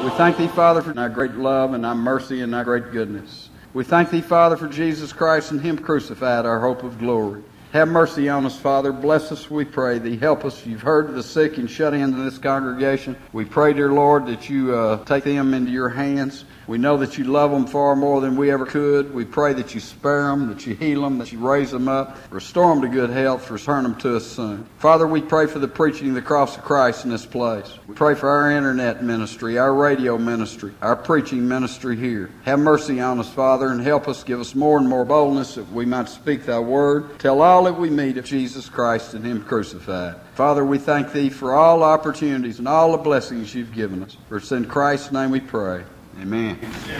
We thank Thee, Father, for Thy great love and Thy mercy and Thy great goodness. We thank Thee, Father, for Jesus Christ and Him crucified, our hope of glory. Have mercy on us, Father. Bless us, we pray Thee. Help us. You've heard the sick and shut into this congregation. We pray, dear Lord, that You take them into Your hands. We know that You love them far more than we ever could. We pray that You spare them, that You heal them, that You raise them up, restore them to good health, return them to us soon. Father, we pray for the preaching of the cross of Christ in this place. We pray for our internet ministry, our radio ministry, our preaching ministry here. Have mercy on us, Father, and help us. Give us more and more boldness that we might speak Thy word. Tell all that we meet of Jesus Christ and Him crucified. Father, we thank Thee for all opportunities and all the blessings You've given us. For it's in Christ's name we pray. Amen.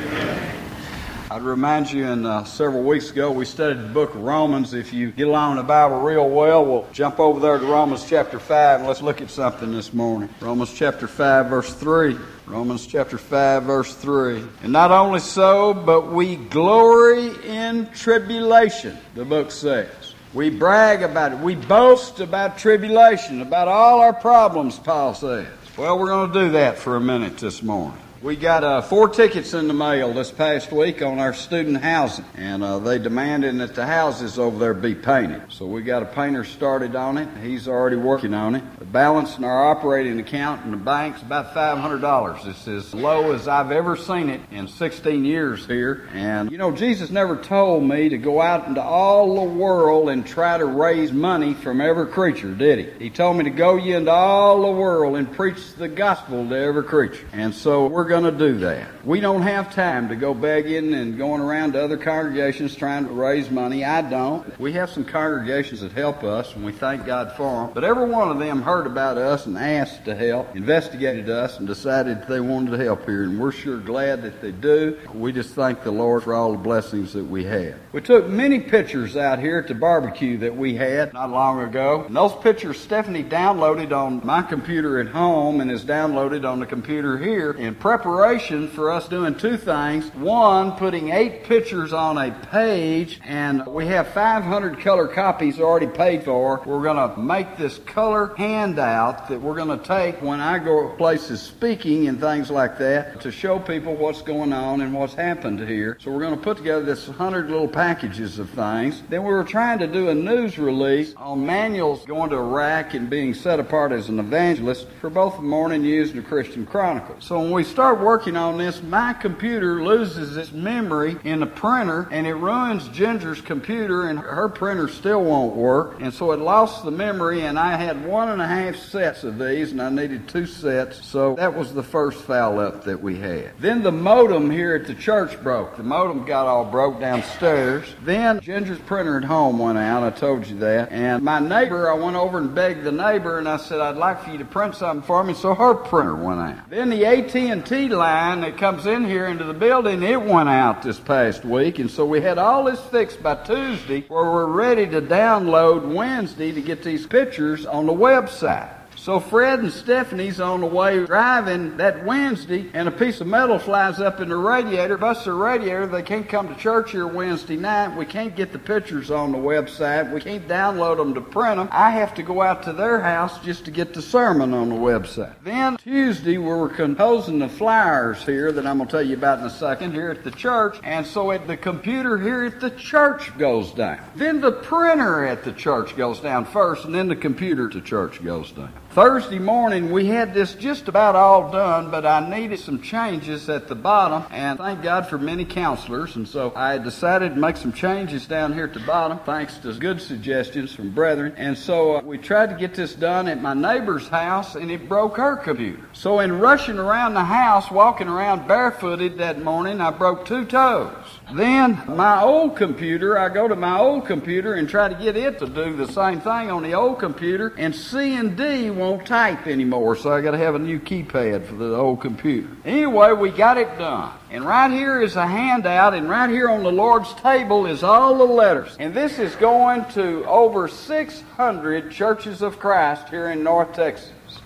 I'd remind you, several weeks ago we studied the book of Romans. If you get along in the Bible real well, we'll jump over there to Romans chapter 5 and let's look at something this morning. Romans chapter 5 verse 3. Romans chapter 5 verse 3. And not only so, but we glory in tribulation, the book says. We brag about it. We boast about tribulation, about all our problems, Paul says. Well, we're going to do that for a minute this morning. We got 4 tickets in the mail this past week on our student housing, and they demanded that the houses over there be painted. So we got a painter started on it. He's already working on it. The balance in our operating account in the bank's about $500. It's as low as I've ever seen it in 16 years here. And, you know, Jesus never told me to go out into all the world and try to raise money from every creature, did He? He told me to go ye into all the world and preach the gospel to every creature. And so we're going to do that. We don't have time to go begging and going around to other congregations trying to raise money. I don't. We have some congregations that help us, and we thank God for them. But every one of them heard about us and asked to help, investigated us, and decided they wanted to help here. And we're sure glad that they do. We just thank the Lord for all the blessings that we have. We took many pictures out here at the barbecue that we had not long ago. And those pictures Stephanie downloaded on my computer at home and is downloaded on the computer here in preparation for us doing 2 things. One, putting 8 pictures on a page, and we have 500 color copies already paid for. We're going to make this color handout that we're going to take when I go places speaking and things like that to show people what's going on and what's happened here. So we're going to put together this 100 little packages of things. Then we were trying to do a news release on manuals going to Iraq and being set apart as an evangelist for both the Morning News and the Christian Chronicle. So when we start working on this, my computer loses its memory in the printer, and it ruins Ginger's computer, and her printer still won't work. And so it lost the memory, and I had 1.5 sets of these, and I needed 2 sets. So that was the first foul up that we had. Then the modem here at the church broke. The modem got all broke downstairs. Then Ginger's printer at home went out. I told you that. And my neighbor, I went over and begged the neighbor, and I said, I'd like for you to print something for me. So her printer went out. Then the AT&T line that comes in here into the building, it went out this past week, and so we had all this fixed by Tuesday where we're ready to download Wednesday to get these pictures on the website. So Fred and Stephanie's on the way driving that Wednesday, and a piece of metal flies up in the radiator, busts the radiator. They can't come to church here Wednesday night. We can't get the pictures on the website. We can't download them to print them. I have to go out to their house just to get the sermon on the website. Then Tuesday, we were composing the flyers here that I'm going to tell you about in a second here at the church, and so the computer here at the church goes down. Then the printer at the church goes down first, and then the computer at the church goes down. Thursday morning, we had this just about all done, but I needed some changes at the bottom, and thank God for many counselors, and so I decided to make some changes down here at the bottom, thanks to good suggestions from brethren. And so we tried to get this done at my neighbor's house, and it broke her computer. So in rushing around the house, walking around barefooted that morning, I broke 2 toes. Then my old computer, I go to my old computer and try to get it to do the same thing on the old computer, and C and D won't type anymore, so I got to have a new keypad for the old computer. Anyway, we got it done. And right here is a handout, and right here on the Lord's table is all the letters. And this is going to over 600 churches of Christ here in North Texas.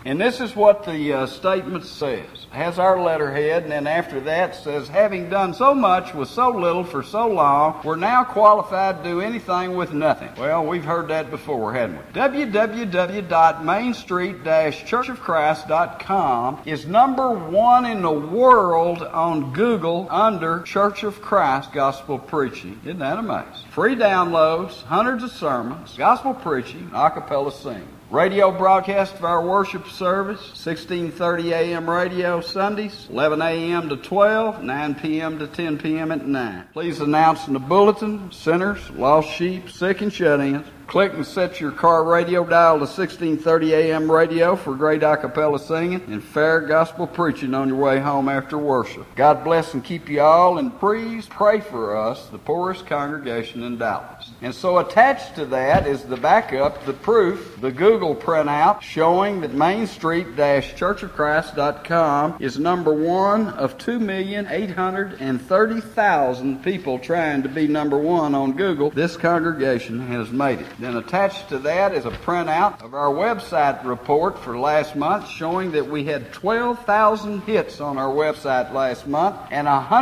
And this is what the statement says. It has our letterhead, and then after that says, having done so much with so little for so long, we're now qualified to do anything with nothing. Well, we've heard that before, haven't we? www.mainstreet-churchofchrist.com is number one in the world on Google under Church of Christ Gospel Preaching. Isn't that amazing? Free downloads, hundreds of sermons, gospel preaching, a cappella singing. Radio broadcast of our worship service, 1630 a.m. radio Sundays, 11 a.m. to 12, 9 p.m. to 10 p.m. at night. Please announce in the bulletin, sinners, lost sheep, sick and shut-ins. Click and set your car radio dial to 1630 a.m. radio for great a cappella singing and fair gospel preaching on your way home after worship. God bless and keep you all, and please pray for us, the poorest congregation in Dallas. And so attached to that is the backup, the proof, the Google printout showing that mainstreet-churchofchrist.com is number one of 2,830,000 people trying to be number one on Google. This congregation has made it. Then attached to that is a printout of our website report for last month showing that we had 12,000 hits on our website last month, and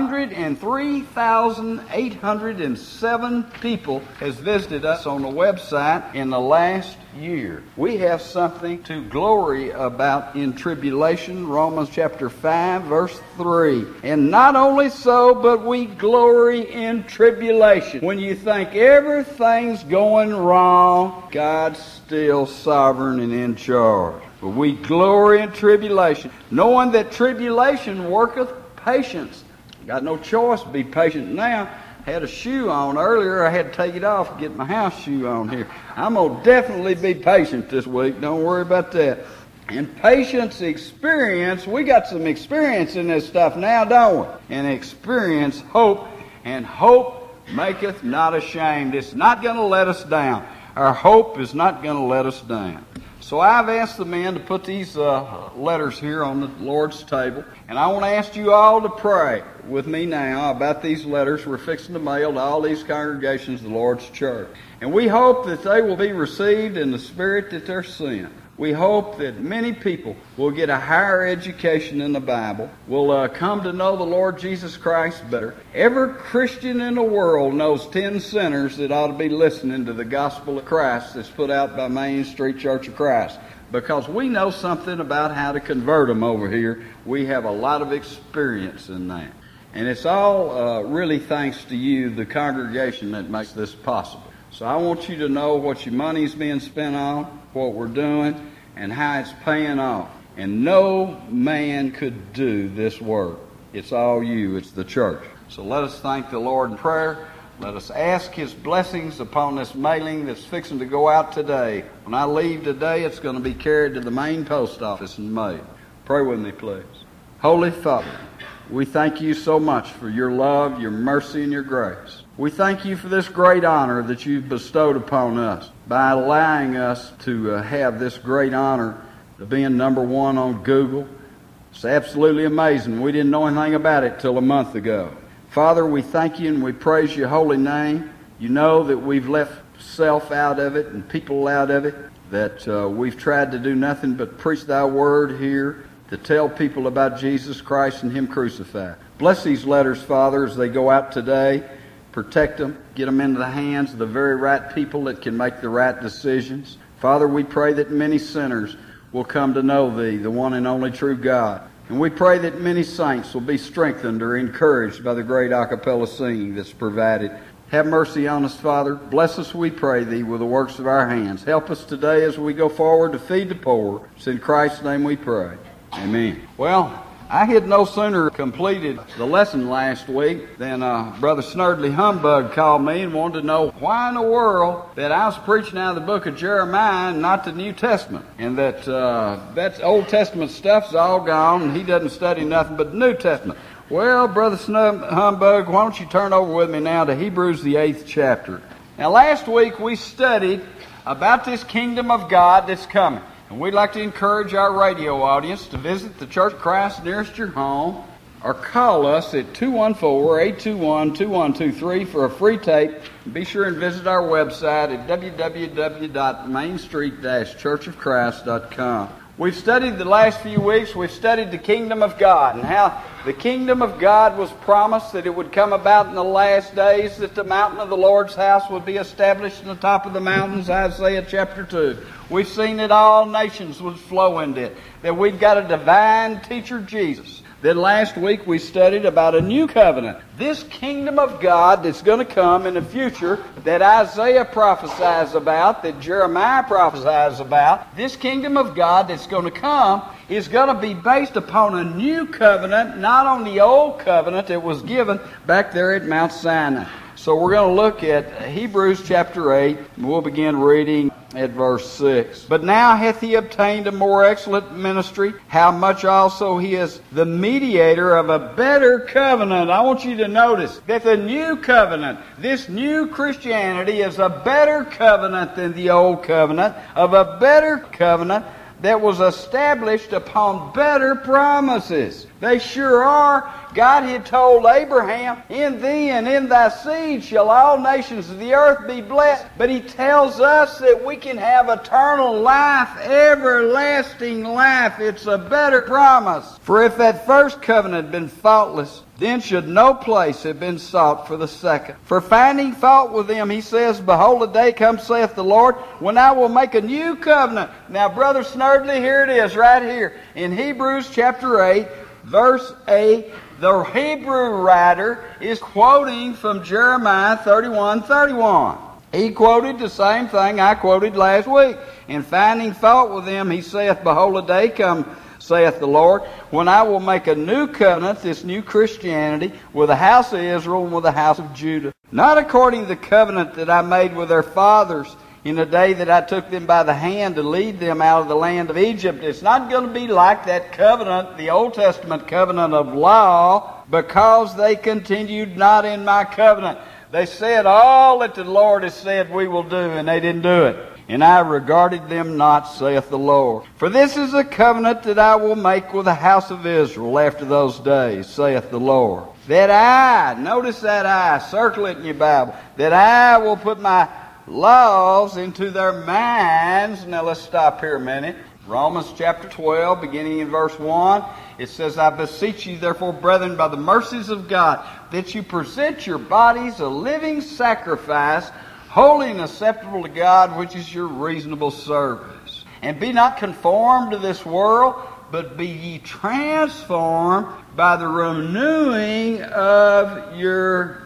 103,807 people has visited us on the website in the last year. We have something to glory about in tribulation, Romans chapter 5, verse 3. And not only so, but we glory in tribulation. When you think everything's going wrong, God's still sovereign and in charge. But we glory in tribulation, knowing that tribulation worketh patience. Got no choice to be patient now. Had a shoe on earlier. I had to take it off and get my house shoe on here. I'm going to definitely be patient this week. Don't worry about that. And patience, experience. We got some experience in this stuff now, don't we? And experience, hope. And hope maketh not ashamed. It's not going to let us down. Our hope is not going to let us down. So I've asked the men to put these letters here on the Lord's table. And I want to ask you all to pray with me now about these letters we're fixing to mail to all these congregations of the Lord's church. And we hope that they will be received in the spirit that they're sent. We hope that many people will get a higher education in the Bible, will come to know the Lord Jesus Christ better. Every Christian in the world knows 10 sinners that ought to be listening to the gospel of Christ that's put out by Main Street Church of Christ. Because we know something about how to convert them over here. We have a lot of experience in that. And it's all really thanks to you, the congregation, that makes this possible. So I want you to know what your money's being spent on, what we're doing, and how it's paying off. And no man could do this work. It's all you. It's the church. So let us thank the Lord in prayer. Let us ask His blessings upon this mailing that's fixing to go out today. When I leave today, it's going to be carried to the main post office and mailed. Pray with me, please. Holy Father, we thank you so much for your love, your mercy, and your grace. We thank you for this great honor that you've bestowed upon us by allowing us to have this great honor of being number one on Google. It's absolutely amazing. We didn't know anything about it till a month ago. Father, we thank you and we praise your holy name. You know that we've left self out of it and people out of it, that we've tried to do nothing but preach thy word here to tell people about Jesus Christ and Him crucified. Bless these letters, Father, as they go out today. Protect them. Get them into the hands of the very right people that can make the right decisions. Father, we pray that many sinners will come to know Thee, the one and only true God. And we pray that many saints will be strengthened or encouraged by the great a cappella singing that's provided. Have mercy on us, Father. Bless us, we pray Thee, with the works of our hands. Help us today as we go forward to feed the poor. It's in Christ's name we pray. Amen. Well, I had no sooner completed the lesson last week than Brother Snerdley Humbug called me and wanted to know why in the world that I was preaching out of the book of Jeremiah and not the New Testament. And that Old Testament stuff's all gone and he doesn't study nothing but the New Testament. Well, Brother Humbug, why don't you turn over with me now to Hebrews the 8th chapter. Now last week we studied about this kingdom of God that's coming. And we'd like to encourage our radio audience to visit the Church of Christ nearest your home or call us at 214-821-2123 for a free tape. And be sure and visit our website at www.mainstreet-churchofchrist.com. We've studied the last few weeks, we've studied the kingdom of God and how the kingdom of God was promised that it would come about in the last days, that the mountain of the Lord's house would be established on the top of the mountains, Isaiah chapter 2. We've seen that all nations would flow into it, that we've got a divine teacher, Jesus. Then last week we studied about a new covenant. This kingdom of God that's going to come in the future that Isaiah prophesies about, that Jeremiah prophesies about, this kingdom of God that's going to come is going to be based upon a new covenant, not on the old covenant that was given back there at Mount Sinai. So we're going to look at Hebrews chapter 8, and we'll begin reading at verse 6. But now hath he obtained a more excellent ministry, how much also he is the mediator of a better covenant. I want you to notice that the new covenant, this new Christianity, is a better covenant than the old covenant, of a better covenant that was established upon better promises. They sure are. God had told Abraham, in thee and in thy seed shall all nations of the earth be blessed. But he tells us that we can have eternal life, everlasting life. It's a better promise. For if that first covenant had been faultless, then should no place have been sought for the second. For finding fault with them, he says, behold, a day comes, saith the Lord, when I will make a new covenant. Now, Brother Snerdley, here it is, right here. In Hebrews chapter 8, verse 8, the Hebrew writer is quoting from Jeremiah 31:31. He quoted the same thing I quoted last week. In finding fault with them, he saith, behold, a day come, saith the Lord, when I will make a new covenant, this new Christianity, with the house of Israel and with the house of Judah. Not according to the covenant that I made with their fathers in the day that I took them by the hand to lead them out of the land of Egypt. It's not going to be like that covenant, the Old Testament covenant of law, because they continued not in my covenant. They said all that the Lord has said we will do, and they didn't do it. And I regarded them not, saith the Lord. For this is a covenant that I will make with the house of Israel after those days, saith the Lord. That I, notice that I, circle it in your Bible, that I will put my laws into their minds. Now let's stop here a minute. Romans chapter 12, beginning in verse 1, it says, I beseech you therefore, brethren, by the mercies of God, that you present your bodies a living sacrifice, holy and acceptable to God, which is your reasonable service. And be not conformed to this world, but be ye transformed by the renewing of your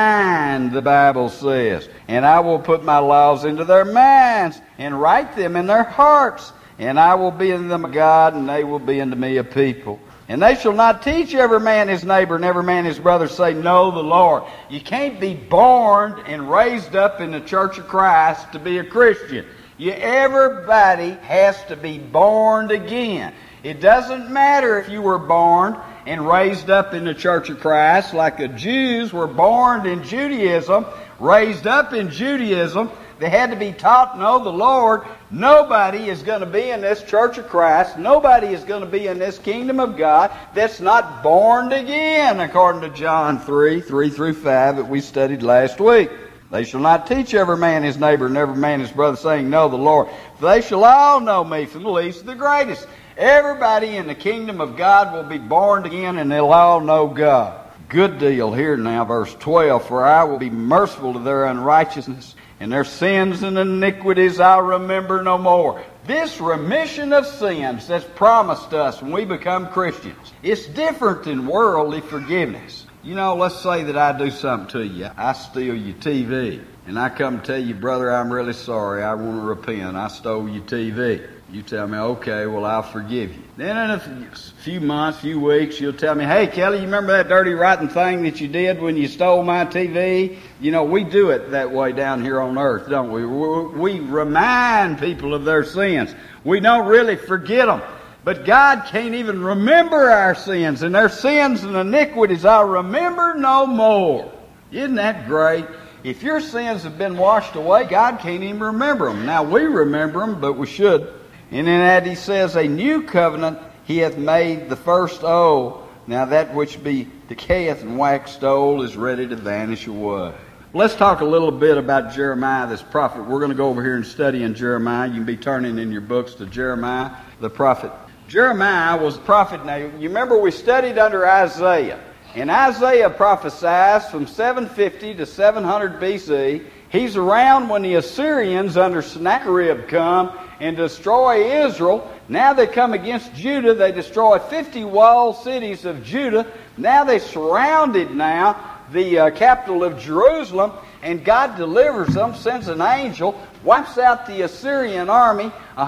mind, the Bible says. And I will put my laws into their minds, and write them in their hearts. And I will be in them a God, and they will be unto me a people. And they shall not teach every man his neighbor and every man his brother, say, know the Lord. You can't be born and raised up in the Church of Christ to be a Christian. Everybody has to be born again. It doesn't matter if you were born and raised up in the Church of Christ, like the Jews were born in Judaism, raised up in Judaism. They had to be taught to know the Lord. Nobody is going to be in this Church of Christ. Nobody is going to be in this kingdom of God that's not born again, according to John 3:3-5 that we studied last week. They shall not teach every man his neighbor and every man his brother, saying, know the Lord. For they shall all know me, from the least to the greatest. Everybody in the kingdom of God will be born again, and they'll all know God. Good deal here now, verse 12. For I will be merciful to their unrighteousness, and their sins and iniquities I'll remember no more. This remission of sins that's promised us when we become Christians, it's different than worldly forgiveness. You know, let's say that I do something to you. I steal your TV, and I come tell you, brother, I'm really sorry. I want to repent. I stole your TV. You tell me, okay, well, I'll forgive you. Then in a few months, few weeks, you'll tell me, hey, Kelly, you remember that dirty, rotten thing that you did when you stole my TV? You know, we do it that way down here on earth, don't we? We remind people of their sins. We don't really forget them. But God can't even remember our sins, and their sins and iniquities I'll remember no more. Isn't that great? If your sins have been washed away, God can't even remember them. Now, we remember them, but we should. And in that he says, a new covenant he hath made the first old. Now that which be decayeth and waxed old is ready to vanish away. Let's talk a little bit about Jeremiah, this prophet. We're going to go over here and study in Jeremiah. You can be turning in your books to Jeremiah, the prophet. Jeremiah was a prophet. Now, you remember we studied under Isaiah. And Isaiah prophesies from 750 to 700 BC. He's around when the Assyrians under Sennacherib come and destroy Israel. Now they come against Judah. They destroy 50 walled cities of Judah. Now they surrounded the capital of Jerusalem, and God delivers them, sends an angel, wipes out the Assyrian army,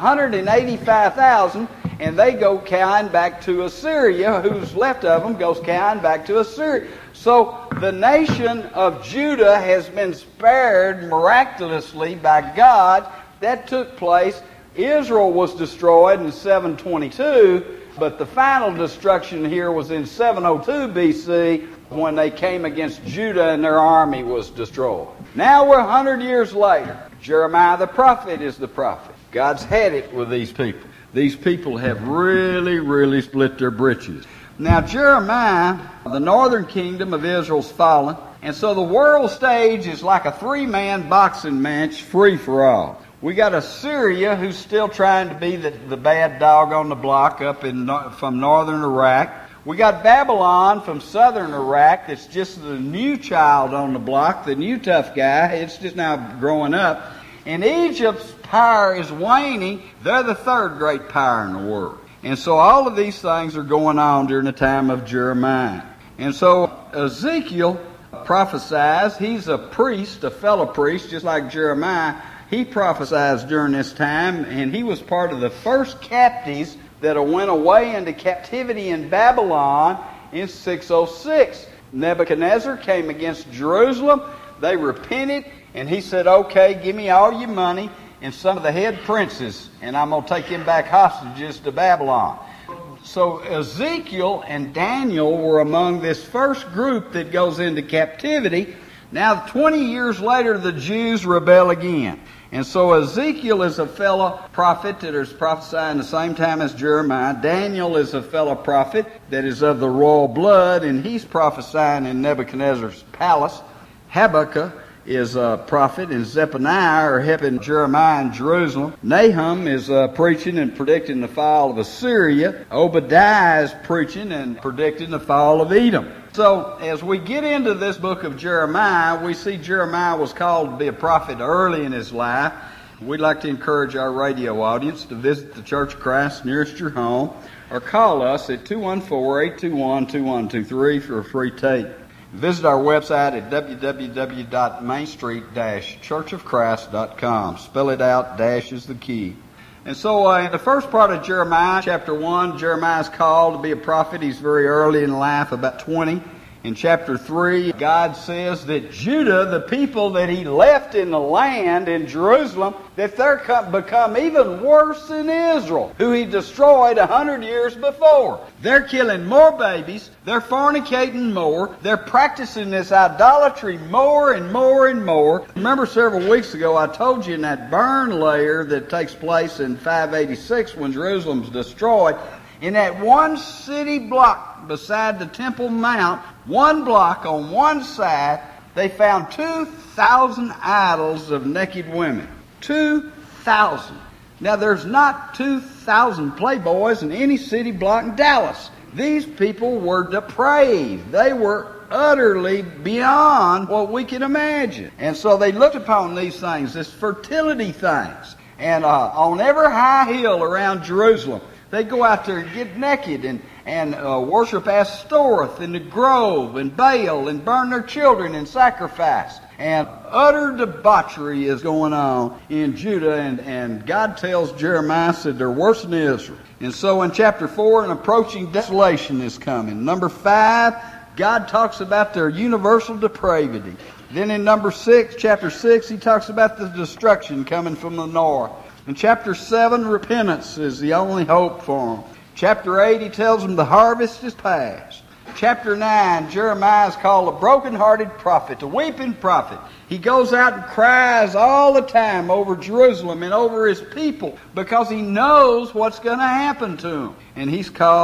185,000, and they go cowering back to Assyria. Who's left of them goes cowering back to Assyria. So the nation of Judah has been spared miraculously by God. That took place. Israel was destroyed in 722, but the final destruction here was in 702 BC when they came against Judah and their army was destroyed. Now we're 100 years later. Jeremiah the prophet is the prophet. God's had it with these people. These people have really split their britches. Now Jeremiah, the northern kingdom of Israel's fallen, and so the world stage is like a three-man boxing match, free for all. We got Assyria, who's still trying to be the bad dog on the block up from northern Iraq. We got Babylon from southern Iraq that's just the new child on the block, the new tough guy. It's just now growing up. And Egypt's power is waning. They're the third great power in the world. And so all of these things are going on during the time of Jeremiah. And so Ezekiel prophesies. He's a priest, a fellow priest, just like Jeremiah. He prophesies during this time, and he was part of the first captives that went away into captivity in Babylon in 606. Nebuchadnezzar came against Jerusalem. They repented, and he said, okay, give me all your money and some of the head princes, and I'm going to take them back hostages to Babylon. So Ezekiel and Daniel were among this first group that goes into captivity. Now 20 years later, the Jews rebel again. And so Ezekiel is a fellow prophet that is prophesying the same time as Jeremiah. Daniel is a fellow prophet that is of the royal blood, and he's prophesying in Nebuchadnezzar's palace. Habakkuk is a prophet, and Zephaniah are helping Jeremiah in Jerusalem. Nahum is preaching and predicting the fall of Assyria. Obadiah is preaching and predicting the fall of Edom. So, as we get into this book of Jeremiah, we see Jeremiah was called to be a prophet early in his life. We'd like to encourage our radio audience to visit the Church of Christ nearest your home, or call us at 214-821-2123 for a free tape. Visit our website at www.mainstreet-churchofchrist.com. Spell it out, dash is the key. And so in the first part of Jeremiah, chapter 1, Jeremiah is called to be a prophet. He's very early in life, about 20. In chapter 3, God says that Judah, the people that he left in the land in Jerusalem, that they're become even worse than Israel, who he destroyed 100 years before. They're killing more babies. They're fornicating more. They're practicing this idolatry more and more and more. Remember several weeks ago I told you in that burn layer that takes place in 586 when Jerusalem's destroyed, in that one city block beside the Temple Mount, one block on one side, they found 2,000 idols of naked women. 2,000. Now, there's not 2,000 playboys in any city block in Dallas. These people were depraved. They were utterly beyond what we can imagine. And so they looked upon these things, this fertility things. And on every high hill around Jerusalem, they go out there and get naked and worship Ashtoreth and the Grove and Baal and burn their children in sacrifice. And utter debauchery is going on in Judah. And God tells Jeremiah, said they're worse than Israel. And so in chapter 4, an approaching desolation is coming. Number 5, God talks about their universal depravity. Then in chapter 6, he talks about the destruction coming from the north. In chapter 7, repentance is the only hope for them. Chapter 8, he tells them the harvest is past. Chapter 9, Jeremiah is called a broken-hearted prophet, a weeping prophet. He goes out and cries all the time over Jerusalem and over his people because he knows what's going to happen to him. And he's called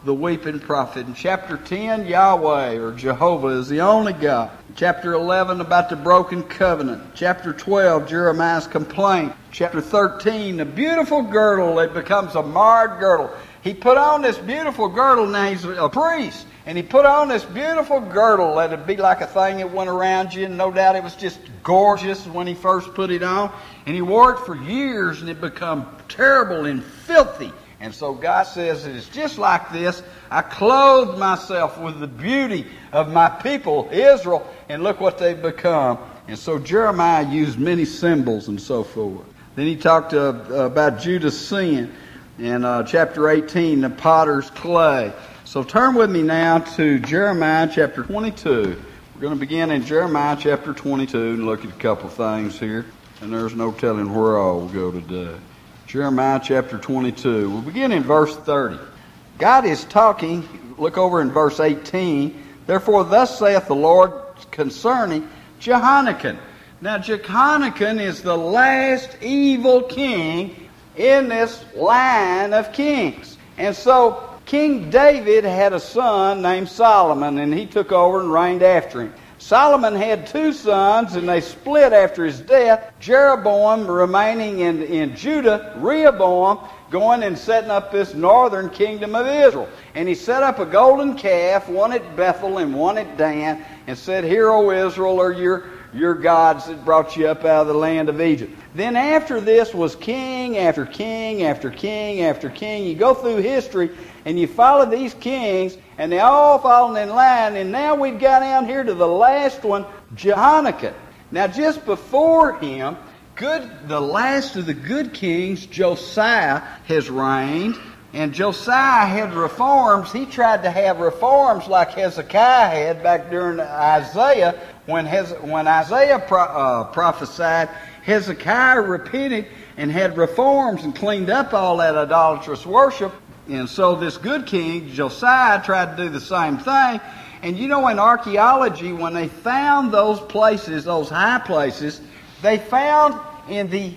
the weeping prophet. In chapter 10, Yahweh or Jehovah is the only God. Chapter 11, about the broken covenant. Chapter 12, Jeremiah's complaint. Chapter 13, the beautiful girdle that becomes a marred girdle. He put on this beautiful girdle. Now he's a priest. And he put on this beautiful girdle that would be like a thing that went around you. And no doubt it was just gorgeous when he first put it on. And he wore it for years and it became terrible and filthy. And so God says, it is just like this. I clothed myself with the beauty of my people, Israel, and look what they've become. And so Jeremiah used many symbols and so forth. Then he talked about Judah's sin in chapter 18, the potter's clay. So turn with me now to Jeremiah chapter 22. We're going to begin in Jeremiah chapter 22 and look at a couple things here. And there's no telling where all we'll go today. Jeremiah chapter 22. We'll begin in verse 30. God is talking, look over in verse 18. Therefore thus saith the Lord concerning Jehoiakim. Now Jehoiakim is the last evil king in this line of kings. And so King David had a son named Solomon, and he took over and reigned after him. Solomon had two sons, and they split after his death. Jeroboam remaining in Judah, Rehoboam going and setting up this northern kingdom of Israel. And he set up a golden calf, one at Bethel and one at Dan, and said, Hear, O Israel, are your gods that brought you up out of the land of Egypt. Then after this was king after king after king after king. You go through history and you follow these kings, and they all fallen in line, and now we've got down here to the last one, Jehoiakim. Now just before him, the last of the good kings, Josiah, has reigned. And Josiah had reforms. He tried to have reforms like Hezekiah had back during Isaiah. When Isaiah prophesied, Hezekiah repented and had reforms and cleaned up all that idolatrous worship. And so this good king, Josiah, tried to do the same thing. And you know, in archaeology, when they found those places, those high places, they found in the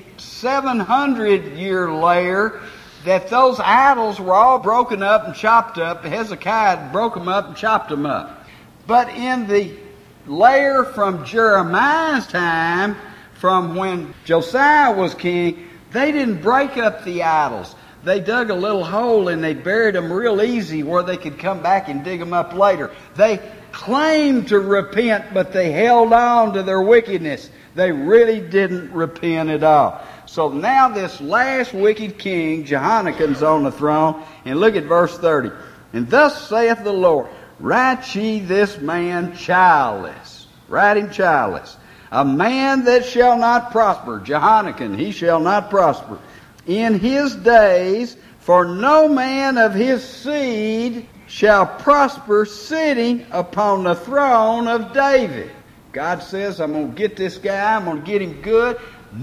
700-year layer that those idols were all broken up and chopped up. Hezekiah broke them up and chopped them up. But in the layer from Jeremiah's time, from when Josiah was king, they didn't break up the idols. They dug a little hole and they buried them real easy where they could come back and dig them up later. They claimed to repent, but they held on to their wickedness. They really didn't repent at all. So now this last wicked king, Jehoiakim's on the throne. And look at verse 30. And thus saith the Lord, Write ye this man childless. Write him childless. A man that shall not prosper. Jehoiakim, he shall not prosper in his days, for no man of his seed shall prosper sitting upon the throne of David. God says, I'm going to get this guy, I'm going to get him good.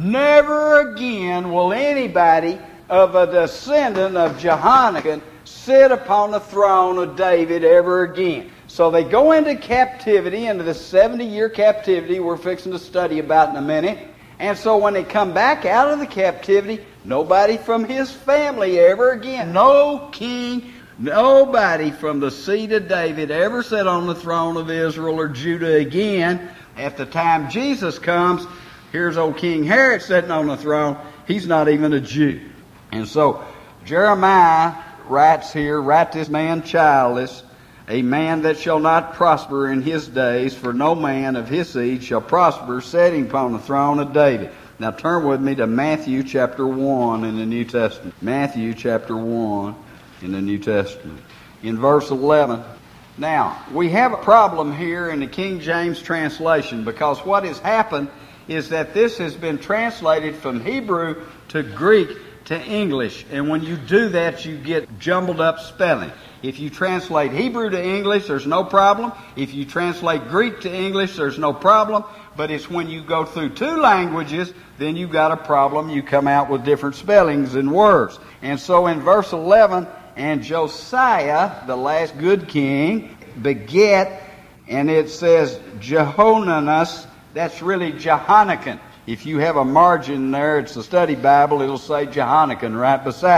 Never again will anybody of a descendant of Jehoiakim sit upon the throne of David ever again. So they go into captivity, into the 70-year captivity we're fixing to study about in a minute. And so when they come back out of the captivity, nobody from his family ever again, no king, nobody from the seed of David ever sat on the throne of Israel or Judah again. At the time Jesus comes, here's old King Herod sitting on the throne. He's not even a Jew. And so Jeremiah writes here, Write this man childless, a man that shall not prosper in his days, for no man of his seed shall prosper, sitting upon the throne of David. Now turn with me to Matthew chapter 1 in the New Testament. Matthew chapter 1 in the New Testament. In verse 11. Now, we have a problem here in the King James translation, because what has happened is that this has been translated from Hebrew to Greek to English. And when you do that, you get jumbled up spelling. If you translate Hebrew to English, there's no problem. If you translate Greek to English, there's no problem. But it's when you go through two languages, then you've got a problem. You come out with different spellings and words. And so in verse 11, and Josiah, the last good king, beget, and it says Jehonanus. That's really Jehoiakim. If you have a margin there, it's the study Bible, it'll say Jehoiakim right beside it.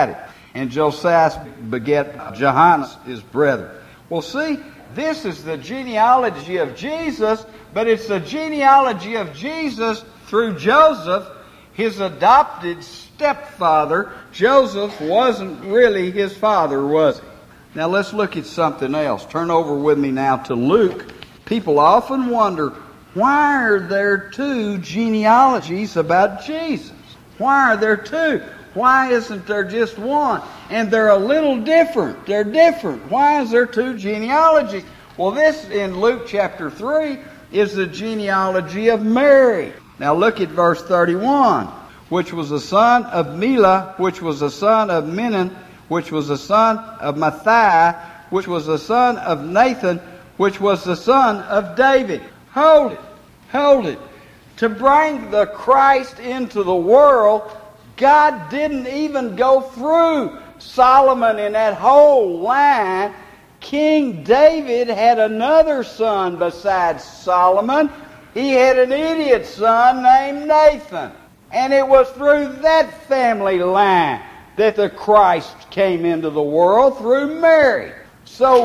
And Josias begat Johannes, his brother. Well, see, this is the genealogy of Jesus, but it's the genealogy of Jesus through Joseph, his adopted stepfather. Joseph wasn't really his father, was he? Now let's look at something else. Turn over with me now to Luke. People often wonder, why are there two genealogies about Jesus? Why are there two? Why isn't there just one? And they're a little different. They're different. Why is there two genealogies? Well, this in Luke chapter 3 is the genealogy of Mary. Now look at verse 31. Which was the son of Mela, which was the son of Menon, which was the son of Matthias, which was the son of Nathan, which was the son of David. Hold it. Hold it. To bring the Christ into the world, God didn't even go through Solomon in that whole line. King David had another son besides Solomon. He had an idiot son named Nathan. And it was through that family line that the Christ came into the world, through Mary. So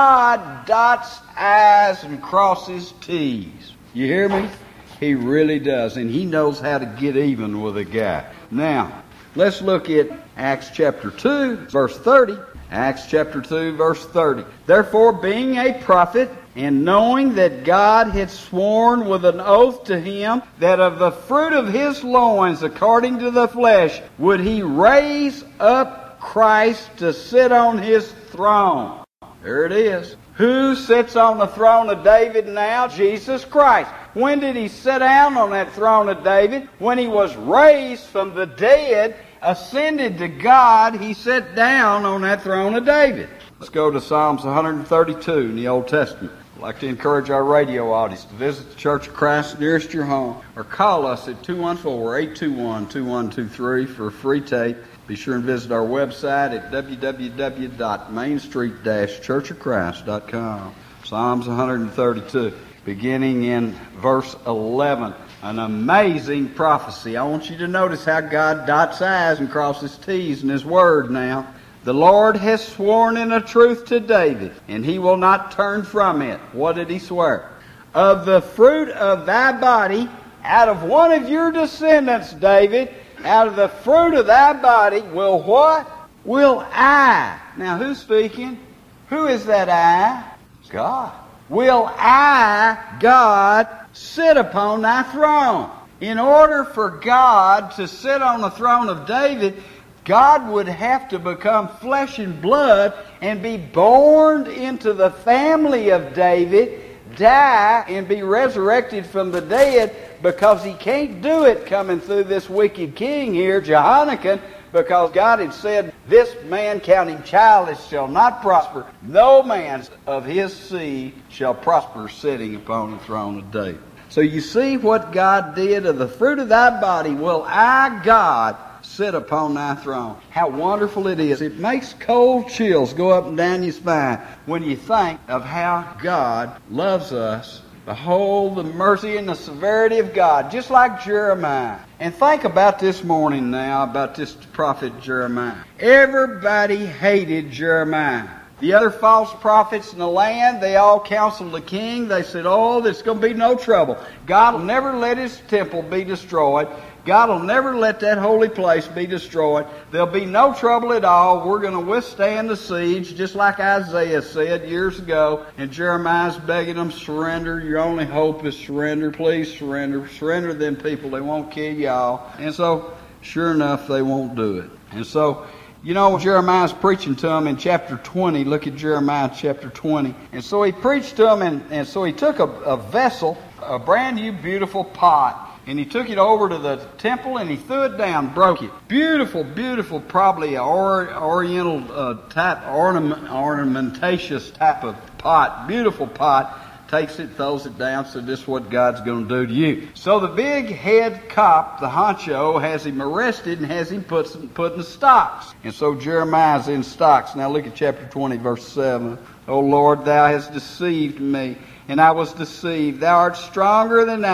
God dots I's and crosses T's. You hear me? He really does. And He knows how to get even with a guy. Now, let's look at Acts chapter 2, verse 30. Acts chapter 2, verse 30. Therefore, being a prophet, and knowing that God had sworn with an oath to him that of the fruit of his loins, according to the flesh, would he raise up Christ to sit on his throne. There it is. Who sits on the throne of David now? Jesus Christ. When did he sit down on that throne of David? When he was raised from the dead, ascended to God, he sat down on that throne of David. Let's go to Psalms 132 in the Old Testament. I'd like to encourage our radio audience to visit the Church of Christ nearest your home, or call us at 214-821-2123 for a free tape. Be sure and visit our website at www.mainstreet-churchofchrist.com. Psalms 132, beginning in verse 11. An amazing prophecy. I want you to notice how God dots I's and crosses T's in His Word now. The Lord has sworn in a truth to David, and He will not turn from it. What did He swear? Of the fruit of thy body, out of one of your descendants, David, out of the fruit of thy body will what? Will I. Now who's speaking? Who is that I? God. Will I, God, sit upon thy throne? In order for God to sit on the throne of David, God would have to become flesh and blood and be born into the family of David, die, and be resurrected from the dead, because He can't do it coming through this wicked king here, Jehoiakim, because God had said, this man counting childless shall not prosper. No man of his seed shall prosper sitting upon the throne of David. So you see what God did. Of the fruit of thy body will I, God, sit upon thy throne. How wonderful it is. It makes cold chills go up and down your spine when you think of how God loves us. Behold the mercy and the severity of God, just like Jeremiah. And think about this morning now, about this prophet Jeremiah. Everybody hated Jeremiah. The other false prophets in the land, they all counseled the king. They said, oh, there's going to be no trouble. God will never let His temple be destroyed. God will never let that holy place be destroyed. There'll be no trouble at all. We're going to withstand the siege, just like Isaiah said years ago. And Jeremiah's begging them, surrender. Your only hope is surrender. Please surrender. Surrender them people. They won't kill y'all. And so, sure enough, they won't do it. And so, you know, Jeremiah's preaching to them in chapter 20. Look at Jeremiah chapter 20. And so he preached to them, and so he took a vessel, a brand new beautiful pot, and he took it over to the temple and he threw it down, broke it. Beautiful, beautiful, probably oriental type, ornamentatious type of pot. Beautiful pot. Takes it, throws it down, so this is what God's going to do to you. So the big head cop, the honcho, has him arrested and has him put in stocks. And so Jeremiah's in stocks. Now look at chapter 20, verse 7. O Lord, thou hast deceived me, and I was deceived. Thou art stronger than I.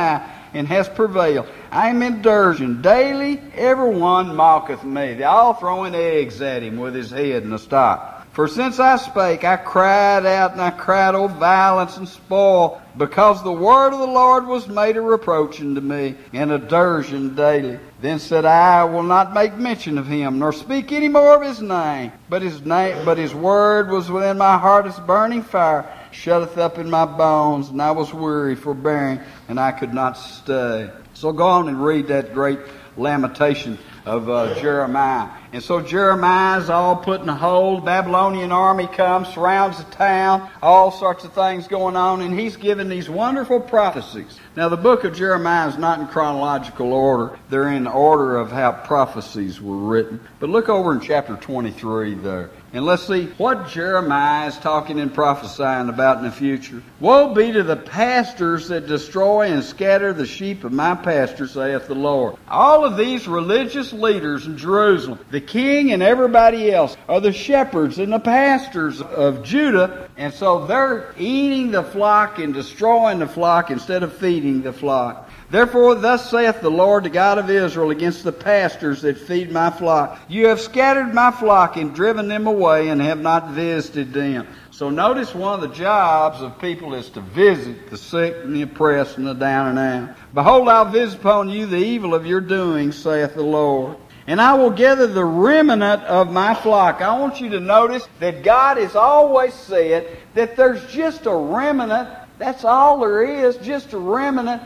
and hast prevailed. I am in derision. Daily every one mocketh me. They all throwing eggs at him with his head in the stock. For since I spake, I cried out, and I cried, O violence and spoil, because the word of the Lord was made a reproach unto me, and a derision daily. Then said I will not make mention of him, nor speak any more of his name. But his word was within my heart as burning fire, shutteth up in my bones, and I was weary for bearing, and I could not stay. So go on and read that great lamentation of Jeremiah. And so Jeremiah's all put in a hold. Babylonian army comes, surrounds the town, all sorts of things going on, and he's given these wonderful prophecies. Now the book of Jeremiah is not in chronological order. They're in order of how prophecies were written. But look over in chapter 23 there. And let's see what Jeremiah is talking and prophesying about in the future. Woe be to the pastors that destroy and scatter the sheep of my pasture, saith the Lord. All of these religious leaders in Jerusalem, the king and everybody else, are the shepherds and the pastors of Judah. And so they're eating the flock and destroying the flock instead of feeding the flock. Therefore thus saith the Lord, the God of Israel, against the pastors that feed my flock. You have scattered my flock and driven them away, and have not visited them. So notice one of the jobs of people is to visit the sick and the oppressed and the down and out. Behold, I'll visit upon you the evil of your doings, saith the Lord. And I will gather the remnant of my flock. I want you to notice that God has always said that there's just a remnant. That's all there is, just a remnant.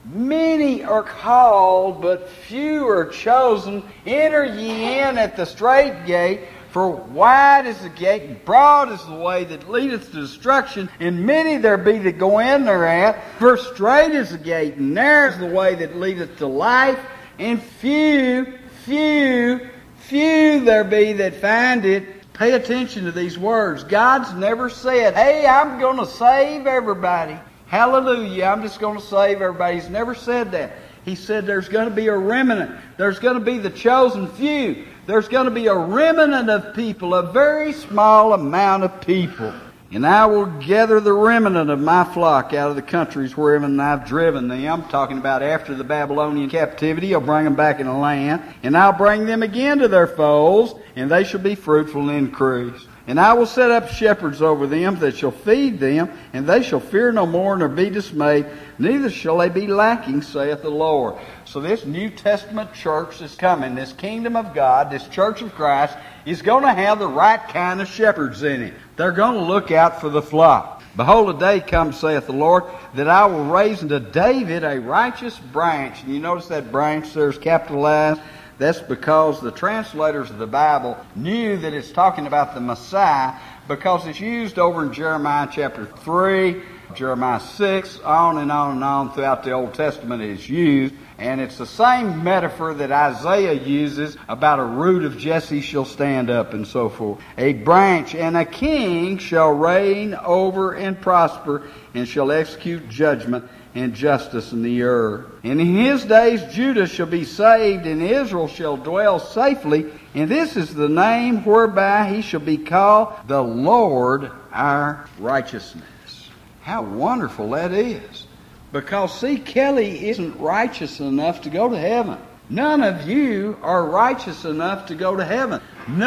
Many are called, but few are chosen. Enter ye in at the strait gate, for wide is the gate, and broad is the way that leadeth to destruction, and many there be that go in thereat. For strait is the gate, and narrow is the way that leadeth to life, and few there be that find it. Pay attention to these words. God's never said, hey, I'm going to save everybody. Hallelujah, I'm just going to save everybody. He's never said that. He said there's going to be a remnant. There's going to be the chosen few. There's going to be a remnant of people, a very small amount of people. And I will gather the remnant of my flock out of the countries wherein I've driven them. I'm talking about after the Babylonian captivity. I'll bring them back in the land. And I'll bring them again to their folds, and they shall be fruitful and increase. And I will set up shepherds over them that shall feed them, and they shall fear no more nor be dismayed, neither shall they be lacking, saith the Lord. So this New Testament church is coming, this kingdom of God, this church of Christ, is going to have the right kind of shepherds in it. They're going to look out for the flock. Behold, a day comes, saith the Lord, that I will raise unto David a righteous branch. And you notice that branch there's capitalized. That's because the translators of the Bible knew that it's talking about the Messiah, because it's used over in Jeremiah chapter 3, Jeremiah 6, on and on and on throughout the Old Testament it's used. And it's the same metaphor that Isaiah uses about a root of Jesse shall stand up and so forth. A branch and a king shall reign over and prosper, and shall execute judgment and justice in the earth. And in his days Judah shall be saved, and Israel shall dwell safely. And this is the name whereby he shall be called the Lord our righteousness. How wonderful that is. Because, see, Kelly isn't righteous enough to go to heaven. None of you are righteous enough to go to heaven.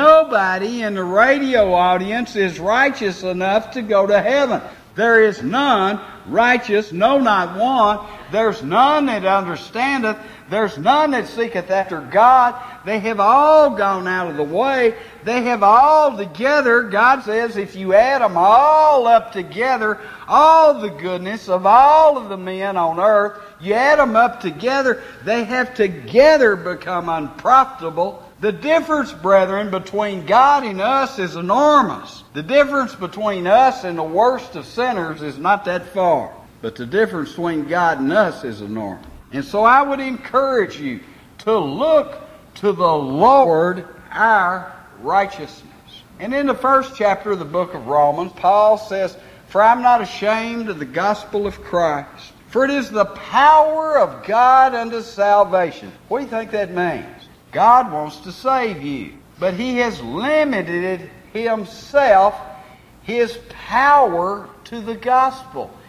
Nobody in the radio audience is righteous enough to go to heaven. There is none righteous, no, not one. There's none that understandeth. There's none that seeketh after God. They have all gone out of the way. They have all together. God says if you add them all up together, all the goodness of all of the men on earth, you add them up together, they have together become unprofitable. The difference, brethren, between God and us is enormous. The difference between us and the worst of sinners is not that far. But the difference between God and us is enormous. And so I would encourage you to look to the Lord our righteousness. And in the first chapter of the book of Romans, Paul says, for I'm not ashamed of the gospel of Christ, for it is the power of God unto salvation. What do you think that means? God wants to save you, but He has limited Himself, His power, to the gospel.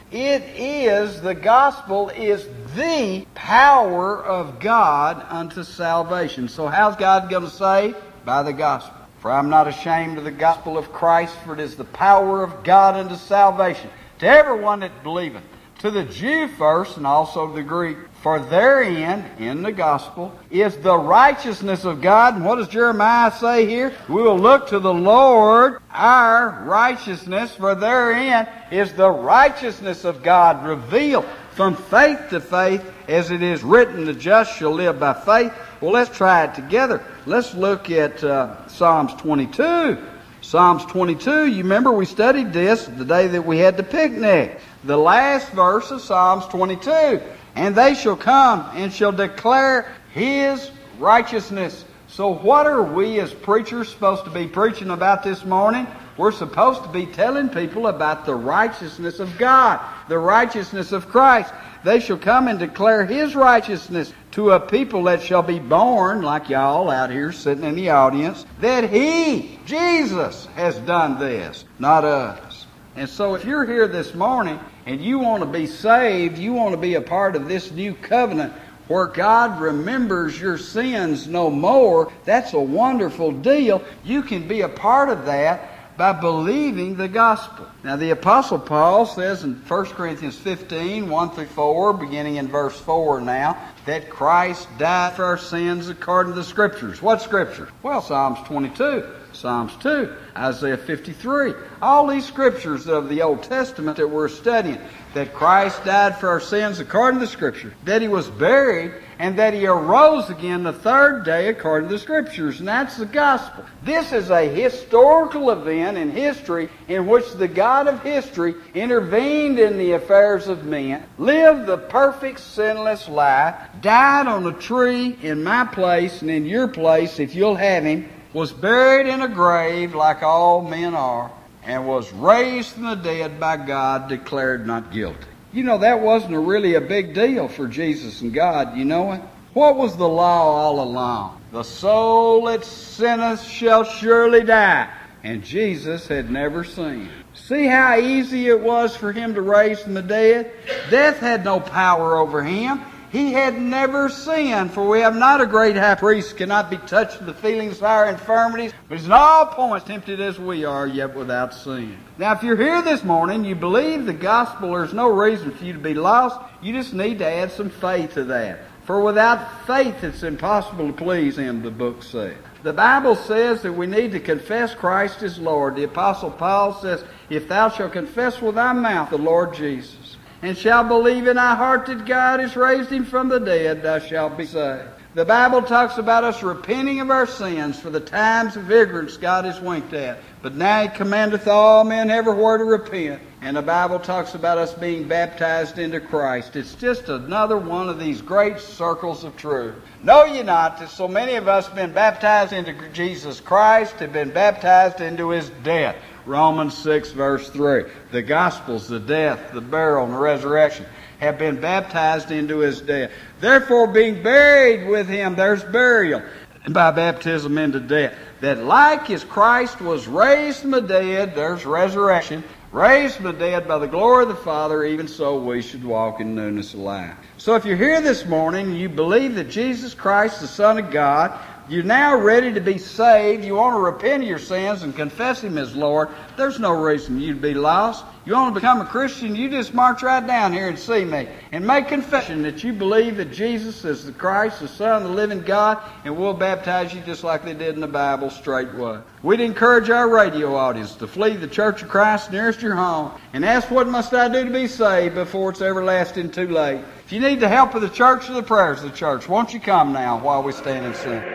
The gospel is the power of God unto salvation. So how's God going to save? By the gospel. For I'm not ashamed of the gospel of Christ, for it is the power of God unto salvation to everyone that believeth, to the Jew first, and also to the Greek. For therein, in the gospel, is the righteousness of God. And what does Jeremiah say here? We will look to the Lord, our righteousness, for therein is the righteousness of God revealed from faith to faith, as it is written, the just shall live by faith. Well, let's try it together. Let's look at Psalms 22. Psalms 22, you remember we studied this the day that we had the picnic. The last verse of Psalms 22. And they shall come and shall declare His righteousness. So what are we as preachers supposed to be preaching about this morning? We're supposed to be telling people about the righteousness of God, the righteousness of Christ. They shall come and declare His righteousness to a people that shall be born, like y'all out here sitting in the audience, that He, Jesus, has done this, not us. And so if you're here this morning and you want to be saved, you want to be a part of this new covenant where God remembers your sins no more, that's a wonderful deal. You can be a part of that by believing the gospel. Now the Apostle Paul says in 1 Corinthians 15, 1 through 4, beginning in verse 4 now, that Christ died for our sins according to the Scriptures. What Scriptures? Well, Psalms 22, Psalms 2, Isaiah 53. All these Scriptures of the Old Testament that we're studying. That Christ died for our sins according to the Scripture. That He was buried and that He arose again the third day according to the Scriptures. And that's the gospel. This is a historical event in history in which the God of history intervened in the affairs of men, lived the perfect sinless life, died on a tree in my place and in your place if you'll have Him, was buried in a grave like all men are, and was raised from the dead by God, declared not guilty. You know, that wasn't really a big deal for Jesus and God, you know it? What was the law all along? The soul that sinneth shall surely die. And Jesus had never sinned. See how easy it was for Him to raise from the dead? Death had no power over Him. He had never sinned, for we have not a great high priest, cannot be touched with the feelings of our infirmities, but is in all points tempted as we are, yet without sin. Now, if you're here this morning, you believe the gospel, there's no reason for you to be lost. You just need to add some faith to that. For without faith, it's impossible to please Him, the book says. The Bible says that we need to confess Christ as Lord. The Apostle Paul says, if thou shalt confess with thy mouth the Lord Jesus, and shalt believe in thy heart that God has raised Him from the dead, thou shalt be saved. The Bible talks about us repenting of our sins for the times of ignorance God has winked at. But now He commandeth all men everywhere to repent. And the Bible talks about us being baptized into Christ. It's just another one of these great circles of truth. Know ye not that so many of us have been baptized into Jesus Christ, have been baptized into His death? Romans 6 verse 3. The Gospels, the death, the burial, and the resurrection have been baptized into His death. Therefore, being buried with Him, there's burial, and by baptism into death. That like as Christ was raised from the dead, there's resurrection, raised from the dead by the glory of the Father, even so we should walk in newness of life. So if you're here this morning, you believe that Jesus Christ, the Son of God, you're now ready to be saved, you want to repent of your sins and confess Him as Lord, there's no reason you'd be lost. You want to become a Christian, you just march right down here and see me and make confession that you believe that Jesus is the Christ, the Son of the living God, and we'll baptize you just like they did in the Bible straightway. We'd encourage our radio audience to flee the Church of Christ nearest your home and ask, what must I do to be saved, before it's everlasting too late. If you need the help of the church or the prayers of the church, won't you come now while we stand and sing?